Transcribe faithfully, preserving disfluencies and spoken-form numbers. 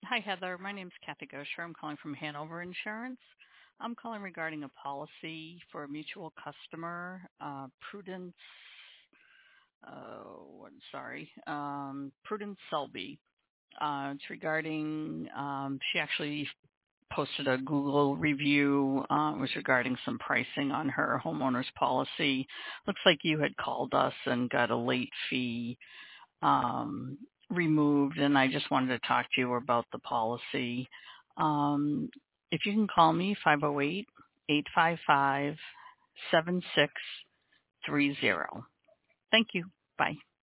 Hi, Heather. My name's Kathy Gosher. I'm calling from Hanover Insurance. I'm calling regarding a policy for a mutual customer, uh, Prudence. Uh, what, sorry, um, Prudence Selby. Uh, it's regarding. Um, she actually posted a Google review. Uh, it was regarding some pricing on her homeowner's policy. Looks like you had called us and got a late fee um, removed, and I just wanted to talk to you about the policy. Um, if you can call me, five oh eight, eight five five, seven six three zero. Thank you. Bye.